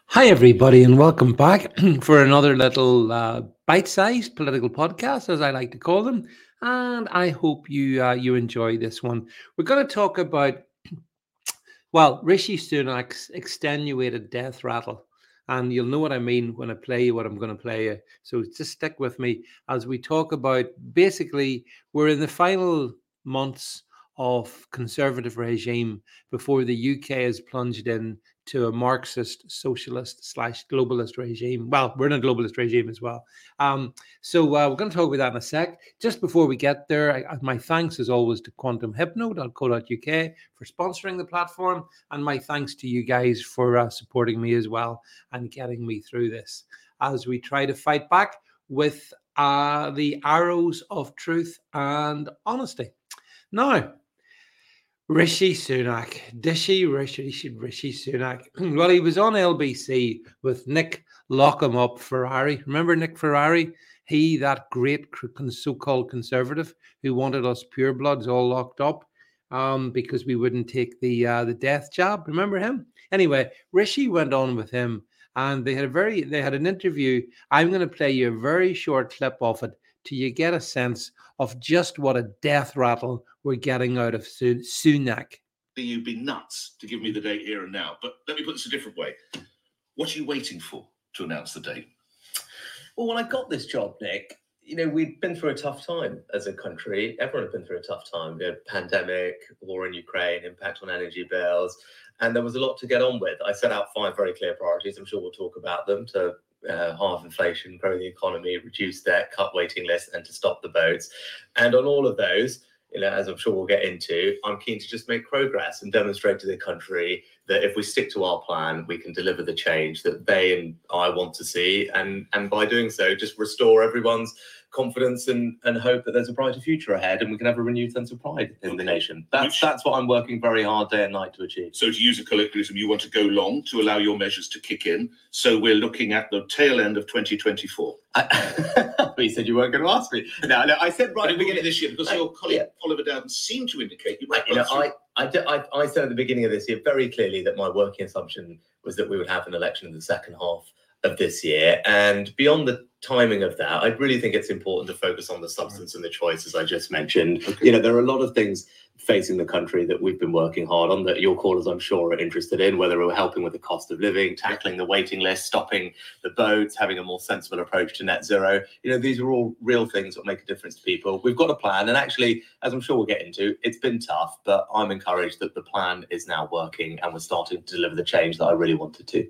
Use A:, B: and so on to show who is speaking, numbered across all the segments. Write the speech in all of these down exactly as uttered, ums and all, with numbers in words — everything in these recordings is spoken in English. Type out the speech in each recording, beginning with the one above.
A: Hi, everybody, and welcome back for another little uh, bite-sized political podcast, as I like to call them. And I hope you uh, you enjoy this one. We're going to talk about well, Rishi Sunak's extenuated death rattle, and you'll know what I mean when I play you what I'm going to play you. So just stick with me as we talk about. Basically, we're in the final months of conservative regime before the U K is plunged in to a Marxist, socialist slash globalist regime. Well, we're in a globalist regime as well. Um, so uh, we're going to talk about that in a sec. Just before we get there, I, my thanks as always to quantum hypno dot co dot U K for sponsoring the platform, and my thanks to you guys for uh, supporting me as well and getting me through this as we try to fight back with uh, the arrows of truth and honesty. Now, Rishi Sunak, Dishy Rishi, Rishi Sunak. Well, he was on L B C with Nick Lockham Up Ferrari. Remember Nick Ferrari? He, that great so-called conservative who wanted us purebloods all locked up um, because we wouldn't take the uh, the death jab. Remember him? Anyway, Rishi went on with him, and they had a very they had an interview. I'm going to play you a very short clip of it till you get a sense of just what a death rattle we're getting out of Sun- Sunak.
B: You'd be nuts to give me the date here and now, but let me put this a different way. What are you waiting for to announce the date?
C: Well, when I got this job, Nick, you know, we'd been through a tough time as a country. Everyone had been through a tough time. We had pandemic, war in Ukraine, impact on energy bills, and there was a lot to get on with. I set out five very clear priorities. I'm sure we'll talk about them to uh, halve inflation, grow the economy, reduce debt, cut waiting lists, and to stop the boats. And on all of those, you know, as I'm sure we'll get into, I'm keen to just make progress and demonstrate to the country that if we stick to our plan, we can deliver the change that they and I want to see. And, and by doing so, just restore everyone's confidence and, and hope that there's a brighter future ahead and we can have a renewed sense of pride in the nation. That's Which, that's what I'm working very hard day and night to achieve.
B: So to use a colloquialism, you want to go long to allow your measures to kick in. So we're looking at the tail end of twenty twenty-four.
C: I, you said you weren't going to ask me. No, no, I said right at the beginning
B: of this year, because I, your colleague yeah. Oliver Dowden seemed to indicate you might
C: I, you know, I, I, I, I said at the beginning of this year very clearly that my working assumption was that we would have an election in the second half of this year. And beyond the timing of that, I really think it's important to focus on the substance and the choices I just mentioned. Okay. You know, there are a lot of things facing the country that we've been working hard on that your callers, I'm sure, are interested in, whether we're helping with the cost of living, tackling the waiting list, stopping the boats, having a more sensible approach to net zero. You know, these are all real things that make a difference to people. We've got a plan. And actually, as I'm sure we'll get into, it's been tough, but I'm encouraged that the plan is now working and we're starting to deliver the change that I really wanted to.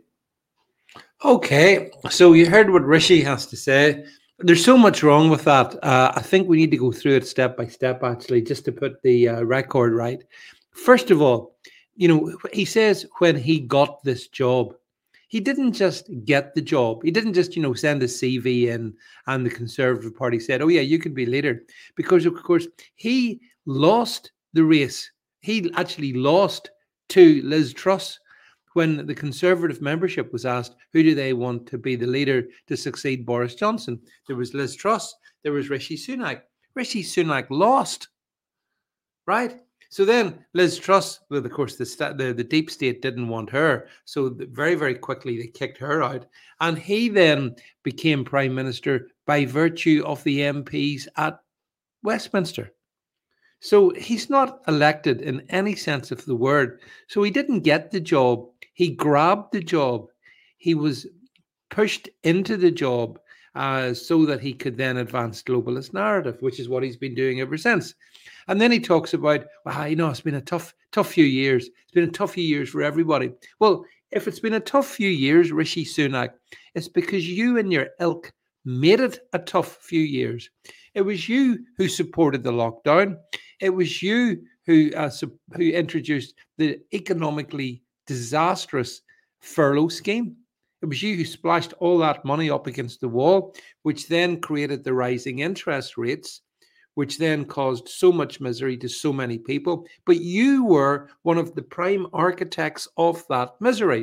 A: Okay, so you heard what Rishi has to say. There's so much wrong with that. Uh, I think we need to go through it step by step, actually, just to put the uh, record right. First of all, you know, he says when he got this job, he didn't just get the job. He didn't just, you know, send a C V in and the Conservative Party said, oh, yeah, you can be leader. Because, of course, he lost the race. He actually lost to Liz Truss. When the Conservative membership was asked, who do they want to be the leader to succeed Boris Johnson? There was Liz Truss, there was Rishi Sunak. Rishi Sunak lost, right? So then Liz Truss, well, of course, the, the, the deep state didn't want her. So very, very quickly, they kicked her out. And he then became prime minister by virtue of the M Ps at Westminster. So he's not elected in any sense of the word. So he didn't get the job. He grabbed the job. He was pushed into the job uh, so that he could then advance globalist narrative, which is what he's been doing ever since. And then he talks about, well, you know, it's been a tough, tough few years. It's been a tough few years for everybody. Well, if it's been a tough few years, Rishi Sunak, it's because you and your ilk made it a tough few years. It was you who supported the lockdown. It was you who uh, who introduced the economically disastrous furlough scheme. It was you who splashed all that money up against the wall, which then created the rising interest rates, which then caused so much misery to so many people. But you were one of the prime architects of that misery.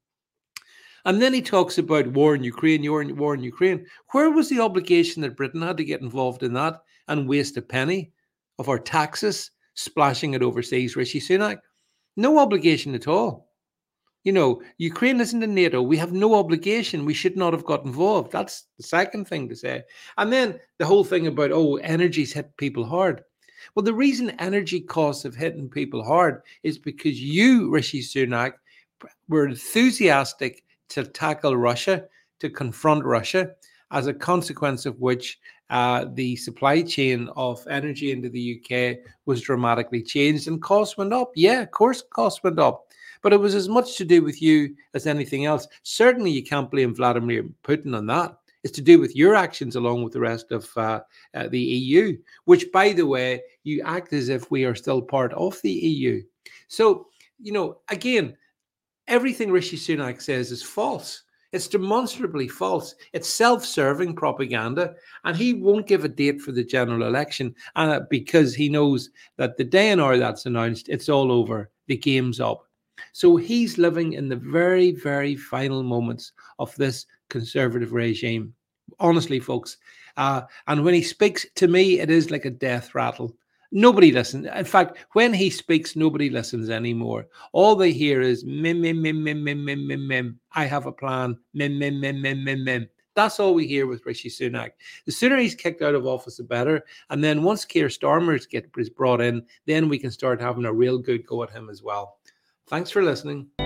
A: And then he talks about war in Ukraine, war in, war in Ukraine. Where was the obligation that Britain had to get involved in that and waste a penny of our taxes, splashing it overseas, Rishi Sunak? No obligation at all. You know, Ukraine isn't in NATO. We have no obligation. We should not have got involved. That's the second thing to say. And then the whole thing about, oh, energy's hit people hard. Well, the reason energy costs have hit people hard is because you, Rishi Sunak, were enthusiastic to tackle Russia, to confront Russia, as a consequence of which uh, the supply chain of energy into the U K was dramatically changed and costs went up. Yeah, of course, costs went up. But it was as much to do with you as anything else. Certainly, you can't blame Vladimir Putin on that. It's to do with your actions along with the rest of uh, uh, the E U, which, by the way, you act as if we are still part of the E U. So, you know, again, everything Rishi Sunak says is false. It's demonstrably false. It's self-serving propaganda, and he won't give a date for the general election uh, because he knows that the day and hour that's announced, it's all over. The game's up. So he's living in the very, very final moments of this conservative regime. Honestly, folks. Uh, and when he speaks to me, it is like a death rattle. Nobody listens. In fact, when he speaks, nobody listens anymore. All they hear is mim, mim, mim, mim, mim, mim, mim, mim. I have a plan. Mim, mim, mim, mim, mim, mim. That's all we hear with Rishi Sunak. The sooner he's kicked out of office, the better. And then once Keir Starmer gets brought in, then we can start having a real good go at him as well. Thanks for listening.